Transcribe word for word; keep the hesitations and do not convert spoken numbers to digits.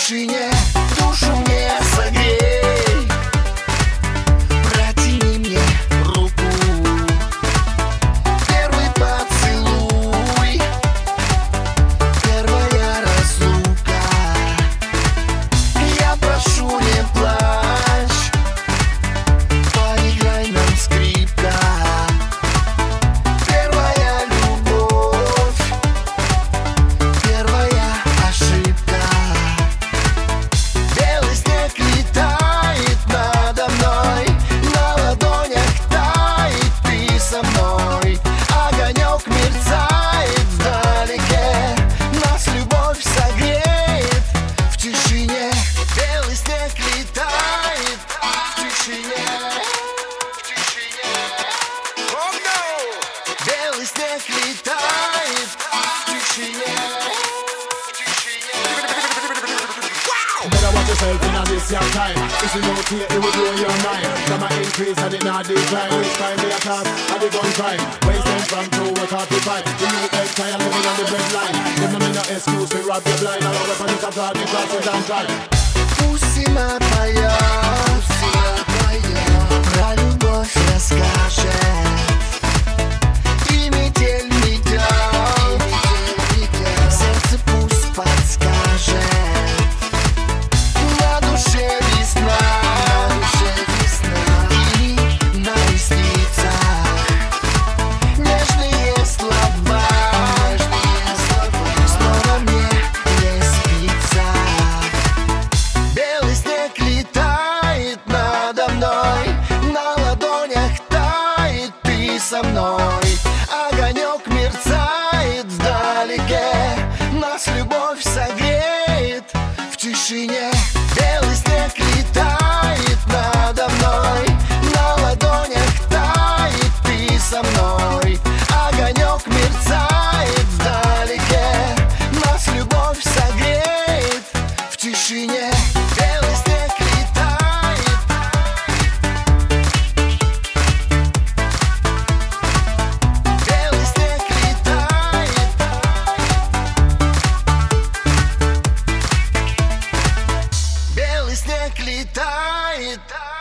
тишине душу мне согрей, протяни мне руку, первый поцелуй, первая разлука. Я прошу, не плачь, поиграй нам, скрипка. Первая любовь, первая ошибка. Белый снег летает надо мной, на ладонях тает, ты со мной. Огонек мерцает вдалеке, нас любовь согреет в тишине. Белый снег летает в тишине, в тишине. Oh, no! Белый снег летает в тишине, в тишине. Better watch yourself in a this young time. If you notate, it will blow your mind. Come and increase and it not decline. Which time they attack, and they gun crime. Waste them from two work hard to fight. The new head tired living on the breadline. Give them no excuse to rob your blind. All up on the top of the crosses and time. Пусть зима поет, про любовь расскажет, и метель метет, сердце пусть подскажет. На душе весна, и на ресницах нежные слова, снова мне не спится. Белый снег летает надо мной, на ладонях тает, ты со мной. Огонек мерцает вдалеке, нас любовь согреет в тишине. Белый снег летает надо мной, на ладонях тает, ты со мной. Огонек мерцает вдалеке, нас любовь согреет в тишине. Белый снег летает, белый снег летает, белый снег летает.